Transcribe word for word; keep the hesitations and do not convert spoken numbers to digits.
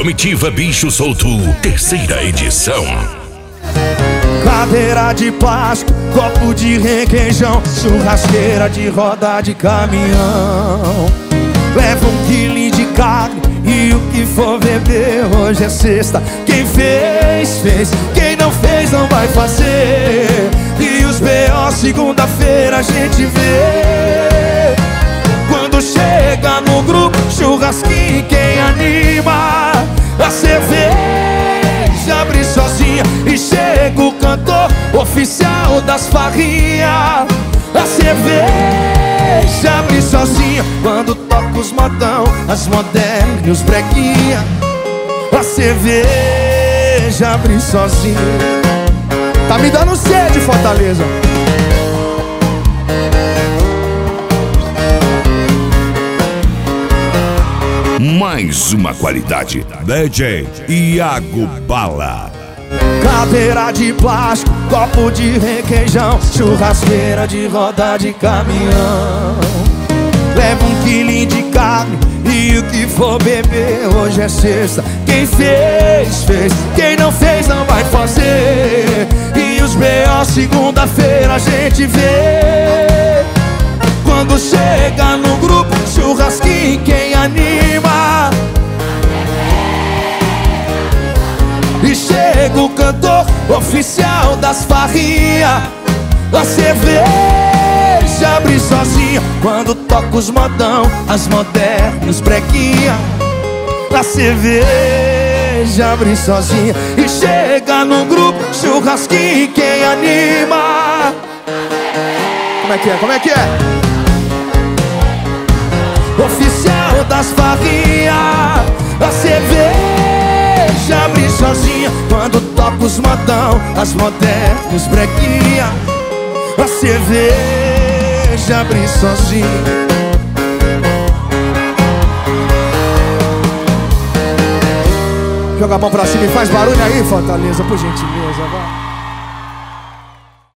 Comitiva Bicho Solto, terceira edição. Cadeira de plástico, copo de requeijão, churrasqueira de roda de caminhão. Leva um quilo de carne e o que for beber. Hoje é sexta, quem fez, fez. Quem não fez, não vai fazer. E os B O segunda-feira a gente vê. Quando chega no grupo, churrasquinho, quem anima? A cerveja abre sozinha e chega o cantor oficial das farrinhas. A cerveja abre sozinha quando toca os modão, as modernas e os brequinha. A cerveja abre sozinha. Tá me dando sede, Fortaleza. Mais uma qualidade. D J Iago Bala. Cadeira de plástico, copo de requeijão, churrasqueira de roda de caminhão. Leva um quilo de carne e o que for beber. Hoje é sexta, quem fez, fez. Quem não fez, não vai fazer. E os B O segunda-feira a gente vê. Quando chega no grupo, churrasquinho, quem anima? E chega o cantor oficial das farrinhas. A cerveja abre sozinha quando toca os modão, as modernas e os brequinha. A cerveja abre sozinha e chega no grupo, churrasquinho, quem anima? Como é que é? Como é que é? Oficial das farrinhas. A cerveja abre sozinha quando toca os modão, as modernas e os brequinha. A cerveja abre sozinha. Joga a mão pra cima e faz barulho aí, Fortaleza, por gentileza, vai.